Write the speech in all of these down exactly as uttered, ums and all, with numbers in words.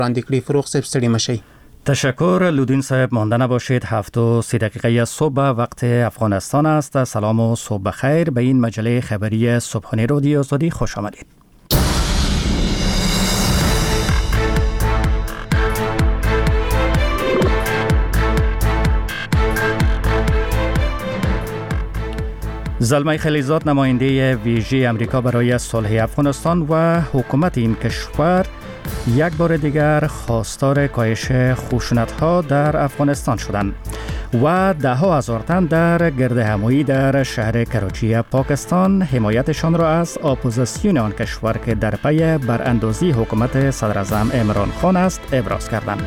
راندیکلی فروغ سب ستړي مشي. تشکر لودین صاحب، مانده نباشید. هفت و سی دقیقه صبح وقت افغانستان است. سلام و صبح بخیر. به این مجله خبری صبحانه رادیو آزادی خوش آمدید. زلمه خلیزاد، نماینده ویژه امریکا برای صلح افغانستان و حکومت این کشور یک بار دیگر خواستار کاهش خشونت‌ها در افغانستان شدند و ده ها هزار تن در گردهمایی در شهر کراچی پاکستان حمایتشان را از اپوزیسیون آن کشور که در پی براندازی حکومت صدر اعظم عمران خان است ابراز کردند.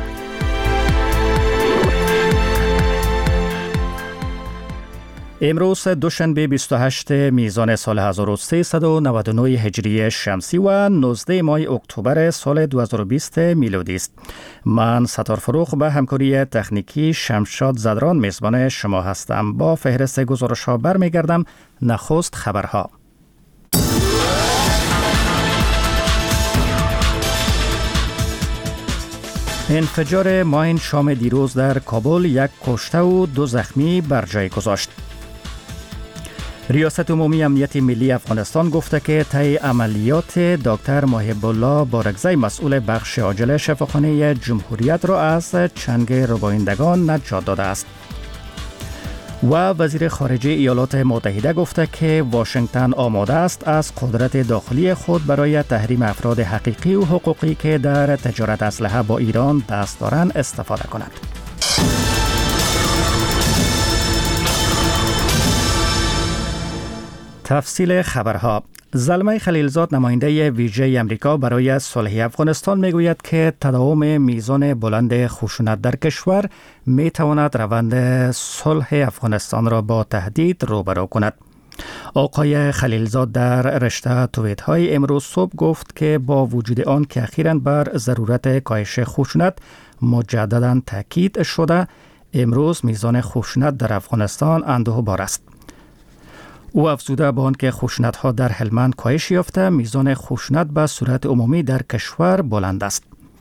امروز دوشنبه بیست و هشتم میزان سال هزار و سیصد و نود و نه هجری شمسی و نوزدهم ماه اکتبر سال دو هزار و بیست میلادی است. من ستار فروغ به همکاری تکنیکی شمشاد زدران میزبان شما هستم. با فهرست گزارش‌ها برمیگردم. نخست خبرها. انفجار ماین شام دیروز در کابل یک کشته و دو زخمی بر جای گذاشت. ریاست عمومی امنیت ملی افغانستان گفته که طی عملیات دکتر محب الله بارگزی مسئول بخش عاجل شفاخانه جمهوریت را از چنگ ربایندگان نجات داده است. و وزیر خارجه ایالات متحده گفته که واشنگتن آماده است از قدرت داخلی خود برای تحریم افراد حقیقی و حقوقی که در تجارت اسلحه با ایران دست دارند استفاده کند. تفصیل خبرها. زلمه خلیلزاد، نماینده ویژه امریکا برای صلح افغانستان میگوید که تداوم میزان بلند خشونت در کشور میتواند روند صلح افغانستان را با تهدید روبرو کند. آقای خلیلزاد در رشته توییت های امروز صبح گفت که با وجود آن که اخیراً بر ضرورت کاهش خشونت مجدداً تاکید شده، امروز میزان خشونت در افغانستان اندوه‌بار است. او افزوده به آنکه خشونت‌ها در هلمند کاهش یافته، میزان خشونت به صورت عمومی در کشور بلند است.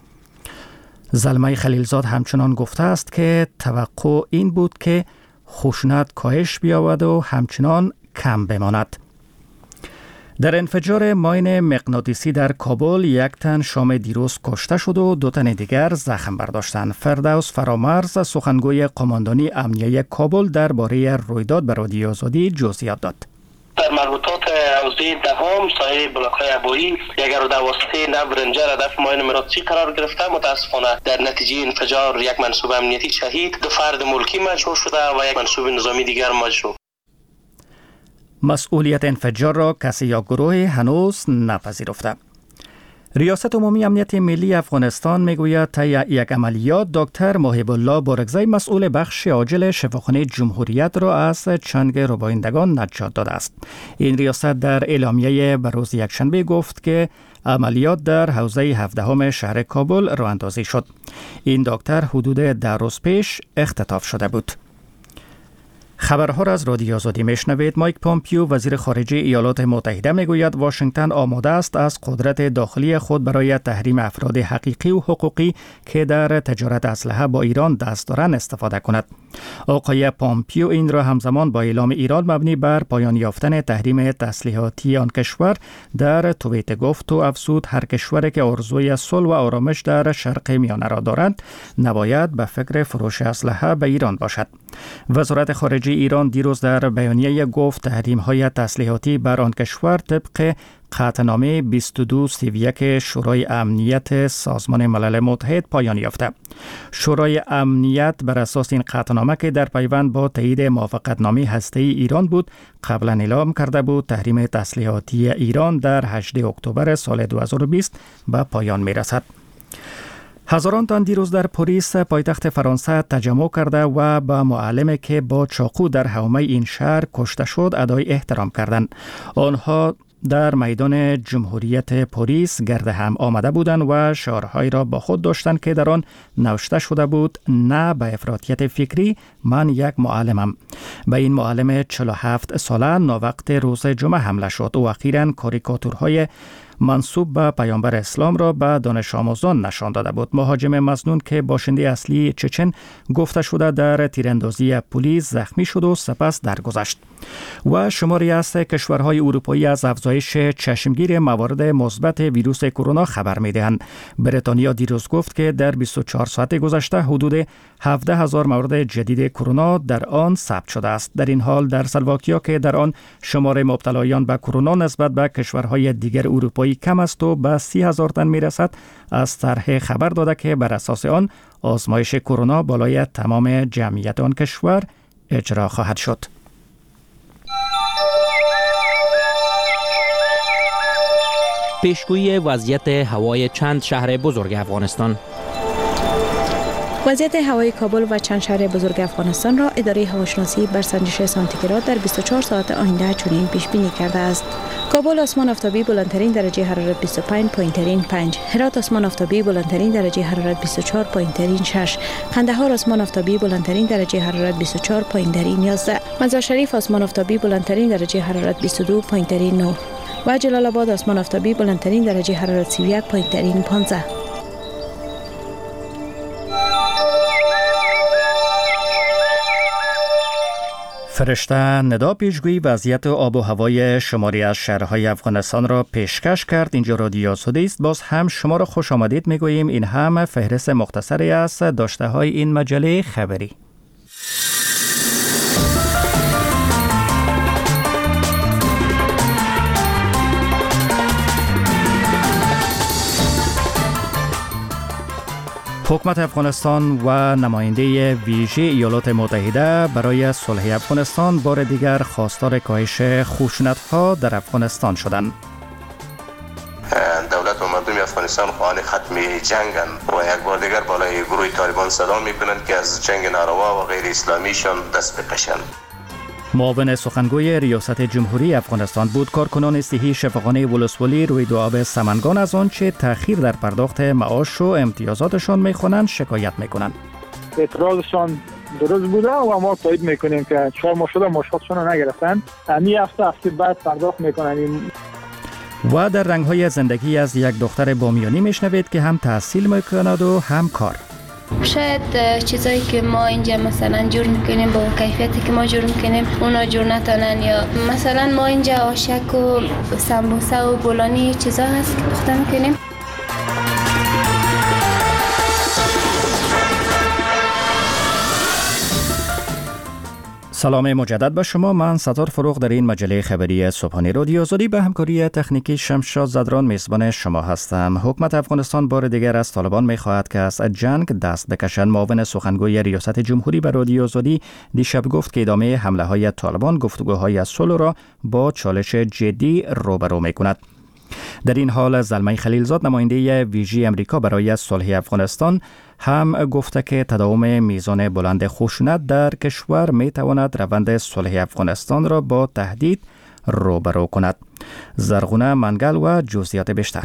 زلمه خلیلزاد همچنان گفته است که توقع این بود که خشونت کاهش بیاید و همچنان کم بماند. در انفجار ماین مغناطیسی در کابل یک تن شام دیروز کشته شد و دو تن دیگر زخم برداشتند. فردوس فرامرز، سخنگوی قماندانی امنیه کابل، درباره رویداد به رادیو آزادی جزئیات داد. در مربوطات حوزه دهم سایه بلاک‌های عبایی یک ارو دوازده نو رنجر هدف ماین مغناطیسی قرار گرفته. متاسفانه در نتیجه انفجار یک منصوب امنیتی شهید، دو فرد ملکی مجروح شده و یک منصوب نظامی دیگر مجروح. مسئولیت انفجار را کسی یا گروه هنوز نپذیرفته. ریاست عمومی امنیت ملی افغانستان میگوید طی یک عملیات دکتر محب الله بارگزی مسئول بخش عاجل شفاخانه جمهوریت را از چنگ ربایندگان نجات داده است. این ریاست در اعلامیه به روز یکشنبه گفت که عملیات در حوزه هفدهم شهر کابل راه اندازی شد. این دکتر حدود ده روز پیش اختطاف شده بود. خبرها را از رادیو آزادی میشنوید. مایک پامپیو، وزیر خارجه ایالات متحده، میگوید واشنگتن آماده است از قدرت داخلی خود برای تحریم افراد حقیقی و حقوقی که در تجارت اسلحه با ایران دست دارند استفاده کند. آقای پامپیو این را همزمان با اعلام ایران مبنی بر پایان یافتن تحریم تسلیحاتی آن کشور در توییت گفت و افزود هر کشوری که آرزوی صلح و آرامش در شرق میانه را دارند نباید به فکر فروش اسلحه به ایران باشد. وزارت خارجه ایران دیروز در بیانیه گفت تحریم‌های تسلیحاتی بر آن کشور طبق قطعنامه بیست و دو سی و یک شورای امنیت سازمان ملل متحد پایان یافته. شورای امنیت بر اساس این قطعنامه که در پیوند با تایید موافقتنامه هسته‌ای ایران بود، قبلا اعلام کرده بود تحریم تسلیحاتی ایران در هجدهم اکتبر سال دو هزار و بیست به پایان می‌رسد. هزاران تن دیروز در پاریس پایتخت فرانسه تجمع کرده و به معلمی که با چاقو در حومه این شهر کشته شد ادای احترام کردند. آنها در میدان جمهوریت پاریس گرد هم آمده بودند و شعارهایی را با خود داشتند که در آن نوشته شده بود: نه به افراطیت فکری، من یک معلمم. به این معلم چهل و هفت ساله ناوقت روز جمعه حمله شد و اخیراً کاریکاتورهای منسوب به پیامبر اسلام را به دانش آموزان نشان داده بود. مهاجم مظنون که باشنده اصلی چچن گفته شده در تیراندازی پلیس زخمی شد و سپس درگذشت. و شماری از کشورهای اروپایی از افزایش چشمگیر موارد مثبت ویروس کرونا خبر می‌دهند. بریتانیا دیروز گفت که در بیست و چهار ساعت گذشته حدود هفده هزار مورد جدید کرونا در آن ثبت شده است. در این حال در اسلواکیا که در آن شمار مبتلایان به کرونا نسبت به کشورهای دیگر اروپایی کم است و به سی هزار تن می‌رسد، از طرح خبر داده که بر اساس آن آزمایش کرونا بالای تمام جمعیت آن کشور اجرا خواهد شد. پیشگویی وضعیت هوای چند شهر بزرگ افغانستان. وضعیت هوای کابل و چند شهر بزرگ افغانستان را اداره هواشناسی بر سنجش سانتیگراد در بیست و چهار ساعت آینده چنین پیش بینی کرده است. کابل آسمان آفتابی بلندترین درجه حرارت بیست و پنج پایین ترین پنج، هرات آسمان آفتابی بلندترین درجه حرارت بیست و چهار پایین ترین شش، قندهار آسمان آفتابی بلندترین درجه حرارت بیست و چهار پایین ترین یازده، مزار شریف آسمان آفتابی بلندترین درجه حرارت بیست و دو پایین ترین نه و جلال آباد آسمان آفتابی بلندترین درجه حرارت سی و یک پایین ترین پانزده. فرشته ندا پیشگویی وضعیت آب و هوای شماری از شهرهای افغانستان را پیشکش کرد. اینجا رادیو آزادی است. باز هم شما را خوش آمدید میگوییم. این هم فهرست مختصری است داشته های این مجله خبری. حکومت افغانستان و نماینده ویژه ایالات متحده برای صلح افغانستان بار دیگر خواستار کاهش خشونت‌ها در افغانستان شدند. دولت و مردم افغانستان خواهان ختم جنگند و یک بار دیگر بالای گروه طالبان صدا می‌کنند که از جنگ ناروا و غیر اسلامیشان دست بکشند. معاون سخنگوی ریاست جمهوری افغانستان بود کارکنان صحی شفاخانه ولسوالی روی دو آب سمنگان از آنچه تأخیر در پرداخت معاش و امتیازاتشان می‌خوانند شکایت می‌کنند. اعتراضشان درست بوده و ما تایید می‌کنیم که چهار ماه شده معاشاتشون رو نگرفتن. همین هفته هفته بعد پرداخت می‌کنن. و در رنگ‌های زندگی از یک دختر بامیانی میشنوید که هم تحصیل می‌کند و هم کار. شاید چیزایی که ما اینجا مثلا جور میکنیم با کیفیتی که ما جور میکنیم اونا جور نتانن، یا مثلا ما اینجا آشک و سمبوسه و بولانی چیزا هست که پخته میکنیم. سلام مجدد به شما. من ستار فروغ در این مجله خبری صبحانه رادیو آزادی به همکاری تکنیکی شمشاد زدران میزبان شما هستم. حکومت افغانستان بار دیگر از طالبان میخواهد که از جنگ دست بکشند. معاون سخنگوی ریاست جمهوری به رادیو آزادی دیشب گفت که ادامه حمله های طالبان گفتگوهای صلح را با چالش جدی روبرو میکند. در این حال زلمه خلیلزاد نماینده ویژه امریکا برای صلح افغانستان هم گفته که تداوم میزان بلند خشونت در کشور می تواند روند صلح افغانستان را با تهدید روبرو کند. زرغونه منگل و جزئیات بیشتر.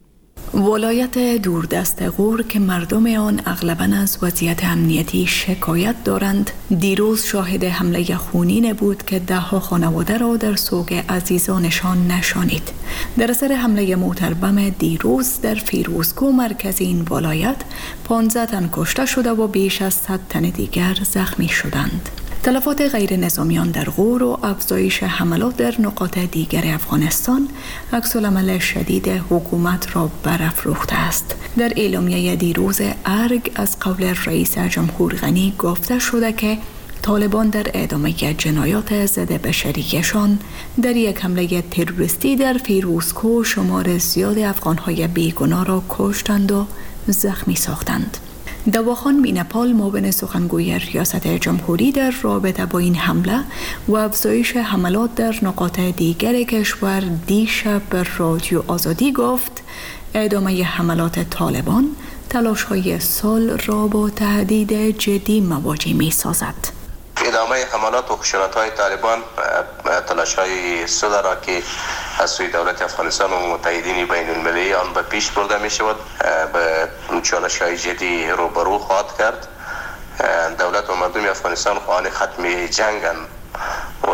ولایت دوردست غور که مردم آن اغلباً از وضعیت امنیتی شکایت دارند، دیروز شاهد حمله خونین بود که ده ها خانواده را در سوگ عزیزانشان نشانید. در اثر حمله موتر بم دیروز در فیروزکو مرکز این ولایت پانزده تن کشته شده و بیش از صد تن دیگر زخمی شدند. تلفات غیر نظامیان در غور و افزایش حملات در نقاط دیگر افغانستان عکس‌العمل شدید حکومت را برافروخته است. در اعلامیه دیروز ارگ از قول رئیس جمهور غنی گفته شده که طالبان در ادامه جنایات ضد بشریشان در یک حمله تروریستی در فیروزکو شمار زیاد افغان‌های بیگناه را کشتند و زخمی ساختند. دواخان بینپال معاون سخنگوی ریاست جمهوری در رابطه با این حمله و افزایش حملات در نقاط دیگر کشور دیشب به رادیو آزادی گفت ادامه حملات طالبان تلاش‌های صلح را با تهدید جدی مواجه می‌سازد. ادامه حملات و خشونت‌های طالبان تلاش‌های صلح را که از سوی دولت افغانستان و متحدین بین المللی آن به پیش برده می شود به چالش‌های جدی روبرو خواهد کرد. دولت و مردم افغانستان خواهان ختم جنگند و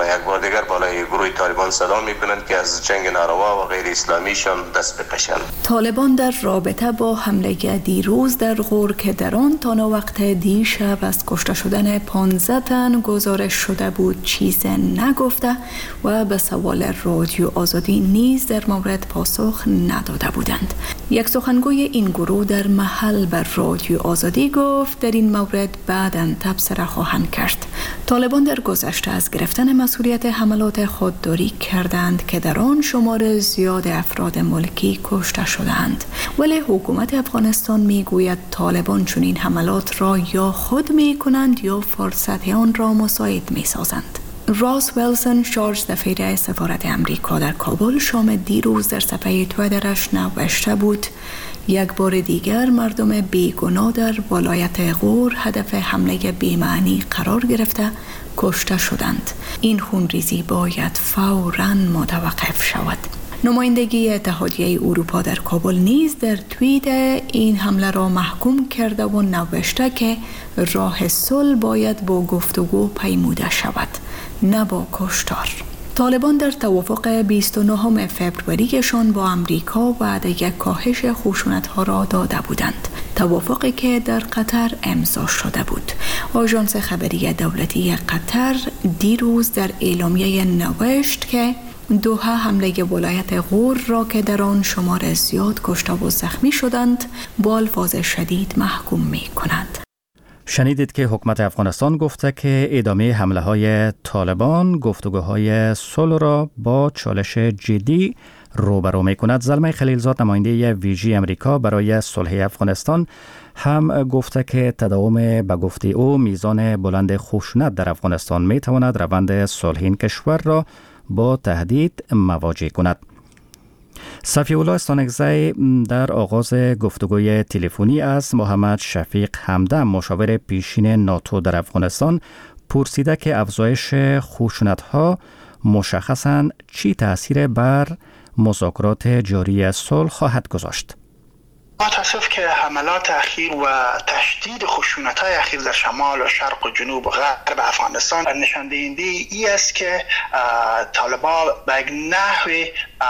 و یک بار دیگر بالای گروه طالبان صدا میکنند که از جنگ ناروا و غیر اسلامیشان دست بکشند. طالبان در رابطه با حمله دیروز در غور که در آن تا وقت دیشب از کشته شدن پانزده تن گزارش شده بود چیز نگفته و به سوال رادیو آزادی نیز در مورد پاسخ نداده بودند. یک سخنگوی این گروه در محل بر رادیو آزادی گفت در این مورد بعداً تبصره خواهند کرد. طالبان در گذشته از گرفتن مسئولیت حملات خودداری کردند که در آن شمار زیاد افراد ملکی کشته شدند، ولی حکومت افغانستان میگوید طالبان چون این حملات را یا خود میکنند یا فرصت آن را مساعد میسازند. راس ویلسون شارژ دفیره سفارت امریکا در کابل شام دیروز در صفحه تویترش نوشته بود یک بار دیگر مردم بیگناه در ولایت غور هدف حمله بی‌معنی قرار گرفته کشته شدند. این خونریزی باید فوراً متوقف شود. نمایندگی اتحادیه اروپا در کابل نیز در توییت این حمله را محکوم کرده و نوشته که راه صلح باید با گفتگو پیموده شود، نه با کشتار. طالبان در توافق بیست و نهم فوریه‌شان با امریکا وعده یک کاهش خشونت‌ها را داده بودند، توافقی که در قطر امضا شده بود. آژانس خبری دولتی قطر دیروز در اعلامیه نوشت که دوحه حمله ولایت غور را که در آن شمار زیاد کشته و زخمی شدند با الفاظ شدید محکوم می کند. شنیدید که حکومت افغانستان گفته که ادامه حمله های طالبان گفتگوهای صلح را با چالش جدی روبرو می کند. زلمه خلیلزاد نماینده ویژه امریکا برای صلح افغانستان هم گفته که تداوم به گفته او میزان بلند خشونت در افغانستان می تواند روند صلح این کشور را با تهدید مواجه کند. صفی الله استانکزی در آغاز گفتگوی تلفنی از محمد شفیق همدم مشاور پیشین ناتو در افغانستان پرسیده که افزایش خشونت‌ها مشخصاً چی تأثیر بر مذاکرات جاری صلح خواهد گذاشت. با تاسف که حملات اخیر و تشدید خشونت‌های اخیر در شمال و شرق و جنوب و غرب افغانستان نشان دهنده ای است که طالبان به یک نحوی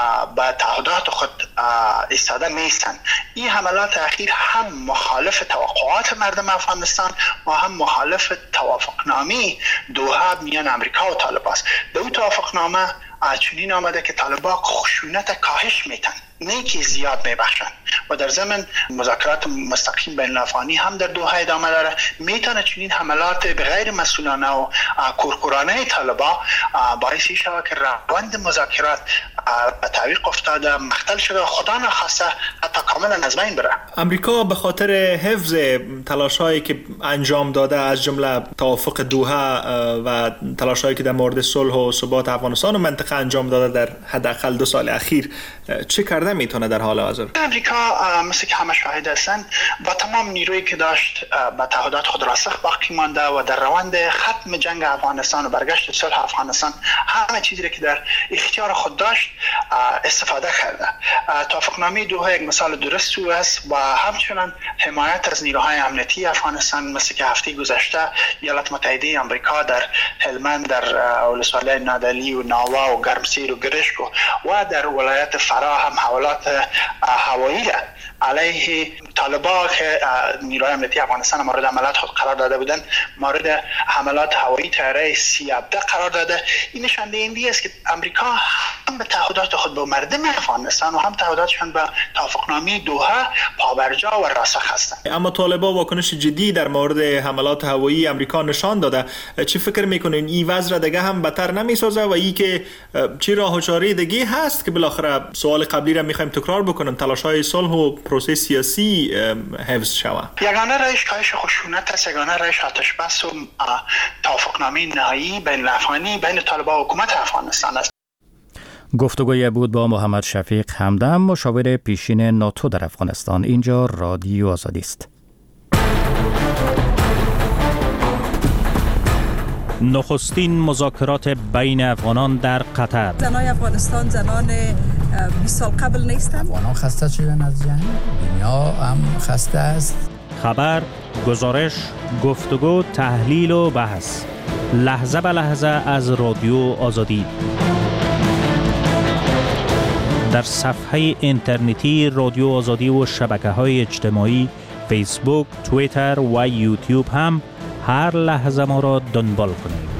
به تعهدات خود ایستاده نیستند. این حملات اخیر هم مخالف توقعات مردم افغانستان و هم مخالف توافقنامه دوحه میان امریکا و طالبان است. در اون توافقنامه چنین آمده که طالبان خشونت کاهش میتن، نه که زیاد میبخشن و در ضمن مذاکرات مستقیم بین الافغانی هم در دوحه ادامه داره. میتونه چنین حملات به غیر مسئولانه و کورکورانه طالبان باعث شود که روند مذاکرات به تعویق افتاده، مختل شده و خدا نخواسته حتی کاملا از بین بره. امریکا به خاطر حفظ تلاش‌هایی که انجام داده از جمله توافق دوحه و تلاش‌هایی که در مورد صلح و ثبات افغانستان و منطقه انجام داده در حداقل دو سال اخیر، چه کرده میتونه در حال حاضر؟ امریکا مثل که همه شاهد هستند با تمام نیرویی که داشت به تعهدات خود راسخ باقی مانده و در روند ختم جنگ افغانستان و برگشت صلح افغانستان همه چیزی که در اختیار خود داشت استفاده کرده. توافقنامه دوحه یک مثال درست است و همچنین حمایت از نیروهای امنیتی افغانستان مثل که هفته گذشته ایالات متحده آمریکا در هلمند، در ولسوالی نادعلی و ناوا و گرمسیر و گرشک و در ولایت فرا هم حملات هوایی علیه طالبان که نیروهای امنیتی افغانستان مورد حملات خود قرار داده بودند مورد حملات هوایی طیاره سی هفده قرار داده. این نشان دهنده است که امریکا هم به تعهدات خود با مردم افغانستان و هم تعهداتشان به توافقنامه دوحه پابرجا و راسخ هستند. اما طالبان واکنش جدی در مورد حملات هوایی امریکا نشان داده. چی فکر میکنین این وضع دیگه هم بدتر نمیسازه و ای که چی راه و چاره دیگه هست که بالاخره سوال قبلی را میخوایم تکرار بکنم، تلاش‌های صلح و پروسه سیاسی حفظ شود؟ یگانه راهش کاهش خشونت است، یگانه راهش آتش بس و توافقنامه نهایی بین الافغانی بین طالبان و حکومت افغانستان است. گفتگوی بود با محمد شفیق همدم مشاور پیشین ناتو در افغانستان. اینجا رادیو آزادی است. نخستین مذاکرات بین افغانان در قطر. زنان افغانستان زنان بیست سال قبل نیستند. افغانان خسته شدن از جنگ، دنیا هم خسته است. خبر، گزارش، گفتگو، تحلیل و بحث. لحظه به لحظه از رادیو آزادی. در صفحه اینترنتی رادیو آزادی و شبکه‌های اجتماعی فیسبوک، توییتر و یوتیوب هم هر لحظه ما را دنبال کنید.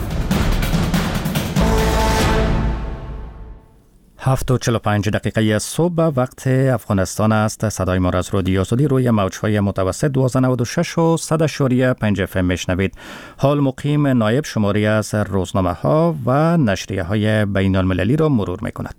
هفت و چهل و پنج دقیقه صبح وقت افغانستان است. صدای ما را از رادیو آزادی روی موج‌های متوسط دویست و نود و شش و صد و شش پنج اف ام میشنوید. حال مقیم نایب شماری از روزنامه‌ها و نشریه‌های بین‌المللی را مرور می‌کند.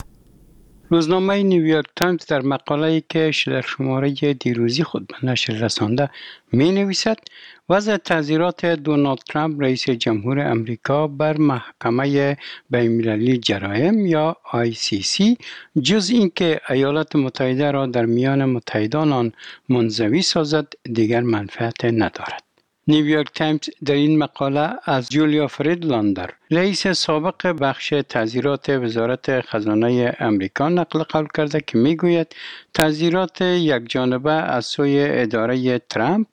روزنامه نیویورک تایمز در مقاله‌ای که در شماره دیروزی خود به نشر رسانده می نویسد وضع تعزیرات دونالد ترامپ رئیس جمهور امریکا بر محکمه بین‌المللی جرایم یا آی سی سی جز اینکه ایالات متحده را در میان متحدان آن منزوی سازد دیگر منفعت ندارد. نیویورک تایمز در این مقاله از جولیا فریدلاندر رئیس سابق بخش تعزیرات وزارت خزانه امریکا نقل قول کرده که میگوید تعزیرات یک جانبه از سوی اداره ترامپ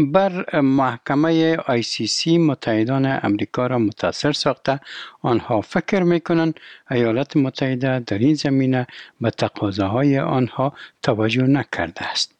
بر محکمه آی سی سی متحدان امریکا را متاثر ساخته آنها فکر میکنند ایالات متحده در این زمینه به تقاضاهای آنها توجه نکرده است.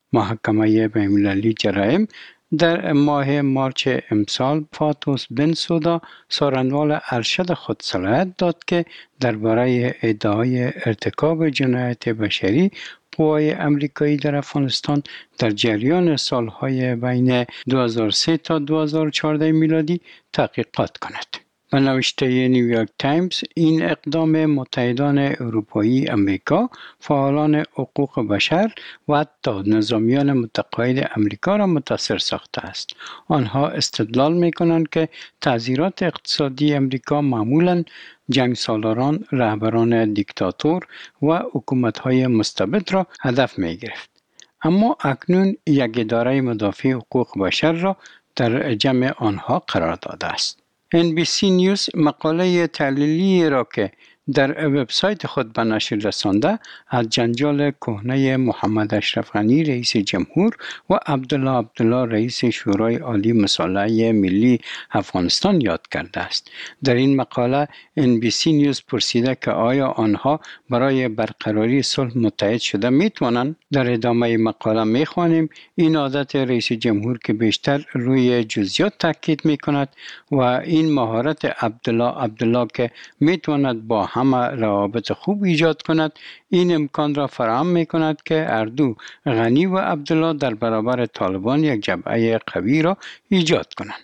محکمه بین‌المللی جرایم در ماه مارچ امسال فاتوس بنسودا سارنوال ارشد خود صلاحیت داد که درباره ادعای ارتکاب جنایت بشری قوای امریکایی در افغانستان در جریان سالهای بین دو هزار و سه تا دو هزار و چهارده میلادی تحقیقات کند. به نوشته نیویورک تایمز این اقدام متحدان اروپایی امریکا، فعالان حقوق بشر و حتی نظامیان متقاعد امریکا را متاثر ساخته است. آنها استدلال می‌کنند که تعزیرات اقتصادی امریکا معمولاً جنگ سالاران، رهبران دیکتاتور و حکومت‌های مستبد را هدف می‌گرفت. اما اکنون یک اداره مدافع حقوق بشر را در جمع آنها قرار داده است. ان بی سی نیوز مقاله تحلیلی را که در وبسایت خود به نشر رسانده از جنجال کهنه محمد اشرف غنی رئیس جمهور و عبدالله عبدالله رئیس شورای عالی مصالحه ملی افغانستان یاد کرده است. در این مقاله ان بی سی نیوز پرسیده که آیا آنها برای برقراری صلح متحد شده می توانند؟ در ادامه مقاله می خوانیم این عادت رئیس جمهور که بیشتر روی جزئیات تاکید می کند و این مهارت عبدالله عبدالله که می تواند با همه روابط خوب ایجاد کند این امکان را فراهم می کند که اردو غنی و عبدالله در برابر طالبان یک جبهه قوی را ایجاد کنند.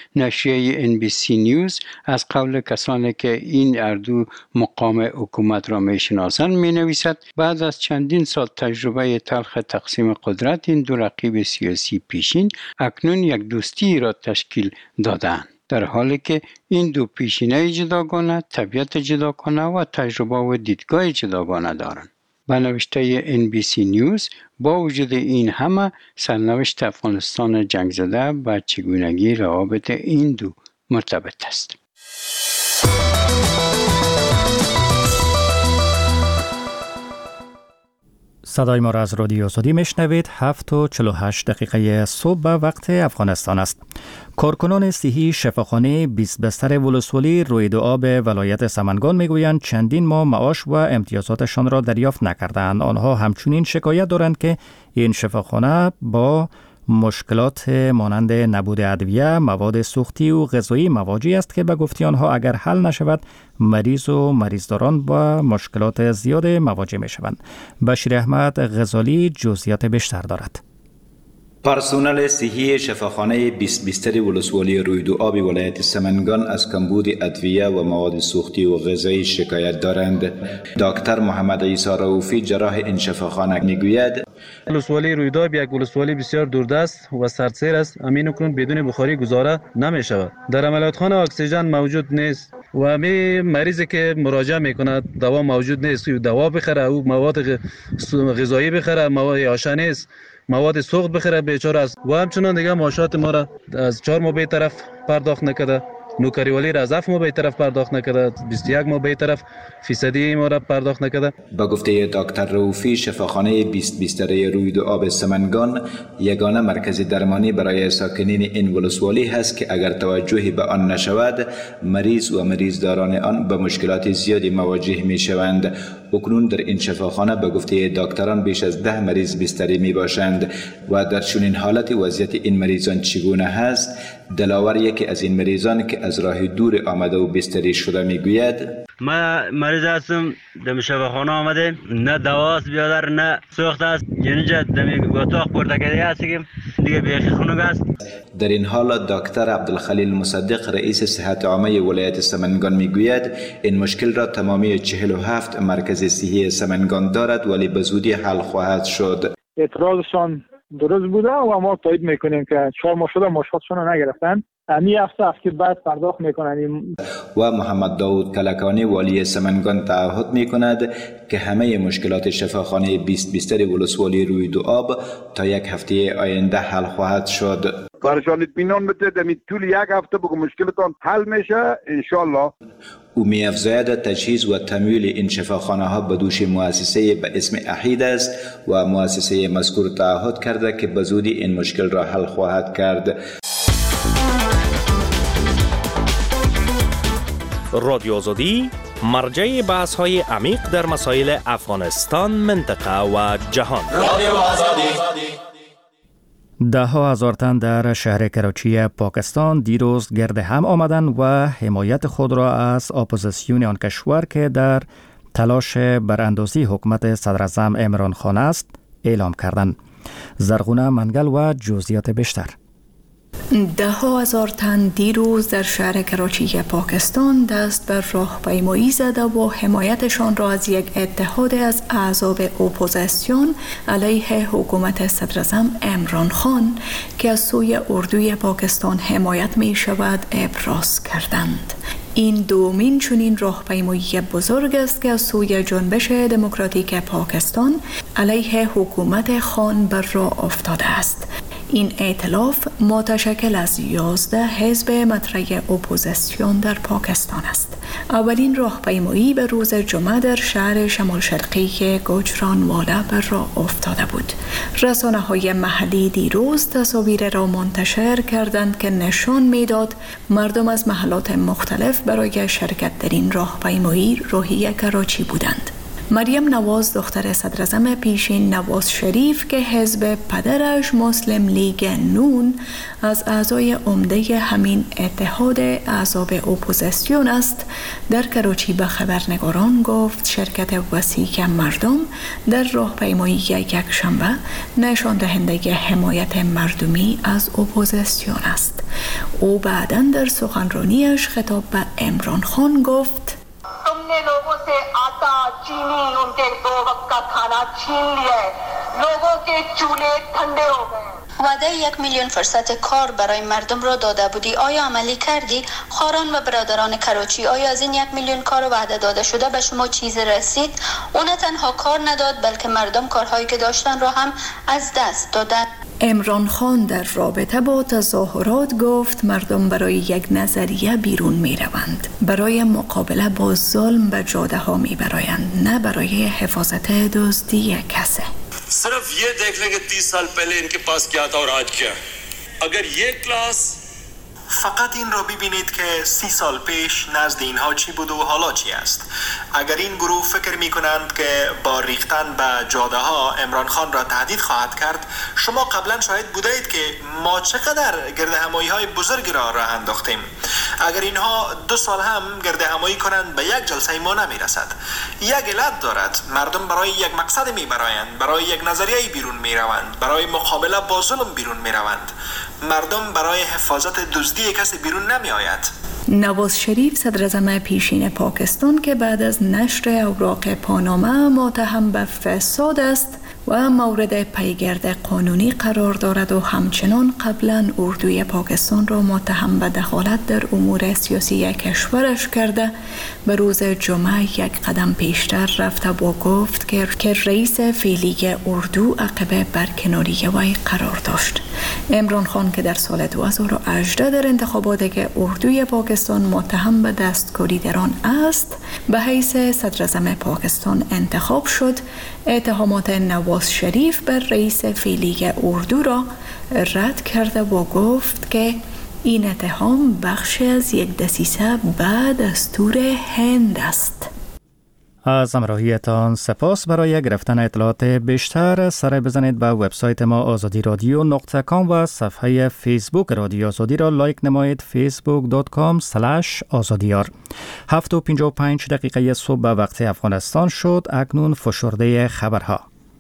نشریه ان بی سی نیوز از قول کسانی که این اردو مقام حکومت را می شناسند می نویسد بعد از چندین سال تجربه تلخ تقسیم قدرت این دو رقیب سیاسی پیشین اکنون یک دوستی را تشکیل دادند، در حالی که این دو پیشینه جداگانه، طبیعت جداگانه و تجربه و دیدگاه جداگانه دارند. به نوشته ان بی سی نیوز با وجود این همه سرنوشت افغانستان جنگ زده با چگونگی روابط این دو مرتبط است. صدای ما را از رادیو آزادی میشنوید. هفت و چهل و هشت دقیقه صبح وقت افغانستان است. کارکنان صحی شفاخانه بیست بستر ولسوالی روید آب ولایت سمنگان میگویند چندین ماه معاش و امتیازاتشان را دریافت نکردند. آنها همچنین شکایت دارند که این شفاخانه با مشکلات مانند نبود ادویه، مواد سوختی و غذایی مواجه است که به گفته آنها اگر حل نشود مریض و مریضداران با مشکلات زیاد مواجه می شوند. بشیر احمد غزالی جزئیات بیشتر دارد. پرسونل صحی شفاخانه بیست بستر ولسوالی روید آب ولایت سمنگان از کمبود ادویه و مواد سوختی و غذایی شکایت دارند. دکتر محمد عیسی رؤوفی جراح این شفاخانه میگوید ولسوالی روید آب یک ولسوالی بسیار دوردست و سردسیر است. امین کنون بدون بخاری گزاره نمی شود. در عملیاتخانه اکسیژن موجود نیست و همه مریضی که مراجعه میکند دوا موجود نیست. دوا بخره او مواد غذایی بخره، مواد آشا نیست، مواد سوخت بخره بیچاره است و همچنان دیگه معاشات ما را از چهار ماه به طرف پرداخت نکرده نوکری ولی را از هفت ماه به طرف پرداخت نکرده، بیست و یک ماه به طرف فیصدی ما را پرداخت نکرده. با گفته دکتر رؤوفی، شفاخانه بیست بیستری روید و آب سمنگان یگانه مرکز درمانی برای ساکنین این ولسوالی هست که اگر توجهی به آن نشود، مریض و مریضداران آن به مشکلات زیادی مواجه می شوند. اکنون در این شفاخانه به گفته دکتران بیش از ده مریض بستری می باشند و در چنین حالت وضعیت این مریضان چگونه هست؟ دلاور یکی از این مریضان که از راه دور آمده و بستری شده می گوید: ما مریض هستم، دم شفاخانه آمده، نه دواست بیادر نه سوخت است، یعنی جد دمی اتاق برده کده هستیم دیگه بیخی خونگ است. در این حال دکتر عبدالخلیل مصدق رئیس صحت عامه ولایت سمنگان می گوید این مشکل را تمامی چهل و هفت مرکز صحی سمنگان دارد ولی به زودی حل خواهد شد. اعتراضشان درست بوده و ما تایید میکنیم که چهار ماه شده مشخصشون رو نگرفتن. امی هفته هفته بعد پرداخت میکنن. و محمد داود کلکانی والی سمنگان تعهد میکند که همه مشکلات شفاخانه بیست بیستری ولسوالی روید و آب تا یک هفته آینده حل خواهد شد. برشان اطمینان بده دمی طول یک هفته بگو مشکلتان حل میشه انشالله. او می افزاید تجهیز و تمویل این شفاخانه ها به دوش مؤسسه به اسم احید است و مؤسسه مذکور تعهد کرده که به زودی این مشکل را حل خواهد کرد. رادیو آزادی مرجع بحث های عمیق در مسائل افغانستان، منطقه و جهان. رادیو آزادی. ده ها هزار تن در شهر کراچی پاکستان دیروز گرد هم آمدند و حمایت خود را از اپوزیسیون آن کشور که در تلاش براندازی حکومت صدراعظم عمران خان است اعلام کردند. زرغونه منگل و جزئیات بیشتر. ده ها هزار تن دیروز در شهر کراچی پاکستان دست بر راهپیمایی زده و حمایتشان را از یک اتحاد از احزاب اپوزیسیون علیه حکومت صدراعظم عمران خان که از سوی اردوی پاکستان حمایت می شود ابراز کردند. این دومین چنین راهپیمایی بزرگ است که از سوی جنبش دموکراتیک پاکستان علیه حکومت خان بر راه افتاده است. این ائتلاف متشکل از یازده حزب مطرح اپوزیسیون در پاکستان است. اولین راهپیمایی به روز جمعه در شهر شمال شرقی گوجرانوالا بر راه افتاده بود. رسانه‌های محلی دیروز تصاویر را منتشر کردند که نشان می‌داد مردم از محلات مختلف برای شرکت در این راهپیمایی روحیه کراچی بودند. مریم نواز دختر صدراعظم پیشین نواز شریف که حزب پدرش مسلم لیگ نون از اعضای عمده همین اتحاد احزاب اپوزیسیون است، در کراچی به خبرنگاران گفت شرکت وسیع مردم در راهپیمایی یک شنبه نشان دهنده حمایت مردمی از اپوزیسیون است. او بعداً در سخنرانیش خطاب به عمران خان گفت तुमने लोगों से आटा चीनी उनके दो वक्त का खाना छीन लिया है, लोगों के चूल्हे ठंडे हो गए. وعده یک میلیون فرصت کار برای مردم را داده بودی، آیا عملی کردی؟ خاران و برادران کراچی، آیا از این یک میلیون کار وعده داده شده به شما چیزی رسید؟ اون تنها کار نداد بلکه مردم کارهایی که داشتن را هم از دست دادن. عمران خان در رابطه با تظاهرات گفت مردم برای یک نظریه بیرون می روند، برای مقابله با ظلم به جاده ها می برایند، نه برای حفاظت دزدی کسی. صرف یہ دیکھ لیں کہ تیس سال پہلے ان کے پاس کیا تھا اور آج کیا. اگر یہ کلاس فقط این را ببینید که سی سال پیش نزد اینها چی بود و حالا چی است. اگر این گروه فکر می کنند که با ریختن به جاده ها عمران خان را تهدید خواهد کرد، شما قبلا شاهد بودید که ما چقدر گرد همایی های بزرگی را راه انداختیم. اگر اینها دو سال هم گرد همایی کنند به یک جلسه ما نمی رسد. یک علت دارد، مردم برای یک مقصد می برایند، برای یک نظریه بیرون می روند، برای مقابله با ظلم بیرون می روند. مردم برای حفاظت دزدی کسی بیرون نمی آید. نواز شریف صدراعظم پیشین پاکستان که بعد از نشر اوراق پاناما متهم به فساد است، و مورد پیگرد قانونی قرار دارد و همچنان قبلا اردوی پاکستان را متهم به دخالت در امور سیاسی کشورش کرده به روز جمعه یک قدم پیشتر رفته با گفت که که رئیس فعلی اردو عقب برکناری وی قرار داشت. عمران خان که در سال دو هزار و هجده در انتخابات که اردوی پاکستان متهم به دستکاری در آن است به حیث صدراعظم پاکستان انتخاب شد، اتهامات نواز شریف بر رئیس فعلی اردو را رد کرده و گفت که این اتهام بخشی از یک دسیسه به دستور هند است. از همراهیتان سپاس. برای گرفتن اطلاعات بیشتر سر بزنید به وبسایت ما آزادی رادیو نقطه کام و صفحه فیسبوک رادیو آزادی را لایک نمایید. فیسبوک دات کام اسلش آزادیار. هفت و پنجاه و پنج دقیقه صبح به وقت افغانستان شد. اکنون فشرده خبرها.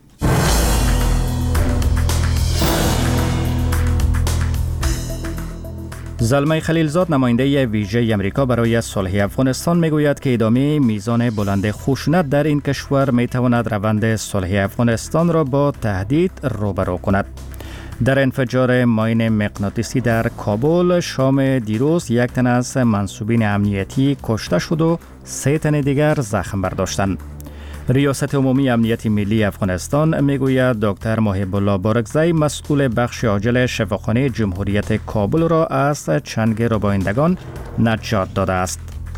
زلمه خلیلزاد نماینده ویژه امریکا برای صلح افغانستان میگوید که ادامه میزان بلند خشونت در این کشور میتواند روند صلح افغانستان را با تهدید روبرو کند. در انفجار ماین مغناطیسی در کابل شام دیروز یک تن از منصوبین امنیتی کشته شد و سه تن دیگر زخم برداشتند. ریاست عمومی امنیت ملی افغانستان میگوید دکتر محب الله بارکزی مسئول بخش عاجل شفاخانه جمهوریت کابل را از چنگ ربایندگان نجات داده است.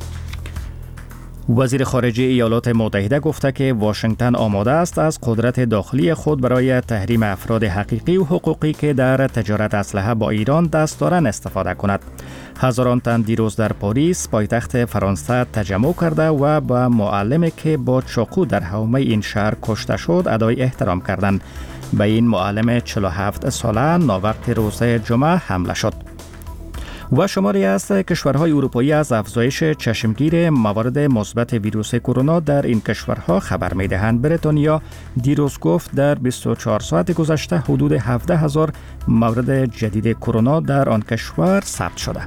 وزیر خارجه ایالات متحده گفته که واشنگتن آماده است از قدرت داخلی خود برای تحریم افراد حقیقی و حقوقی که در تجارت اسلحه با ایران دست دارند استفاده کند. هزاران تن دیروز در پاریس پایتخت فرانسه تجمع کرده و با معلمی که با چاقو در حومه این شهر کشته شد ادای احترام کردند. به این معلم چهل و هفت ساله ناوقت روز جمعه حمله شد. و شماری از کشورهای اروپایی از افزایش چشمگیر موارد مثبت ویروس کرونا در این کشورها خبر می‌دهند. بریتانیا دیروز گفت در بیست و چهار ساعت گذشته حدود هفده هزار مورد جدید کرونا در آن کشور ثبت شده.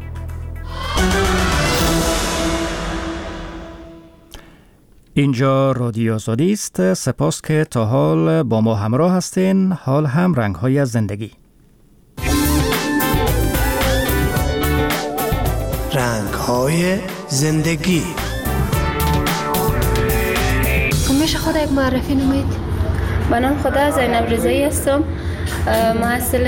اینجا رادیو آزادی است. سپاس که تا حال با ما همراه هستین. حال هم رنگ‌های زندگی. رنگ‌های زندگی. میشه خود یک معرفی نمید؟ من نام خدا زینب رضایی هستم، محصل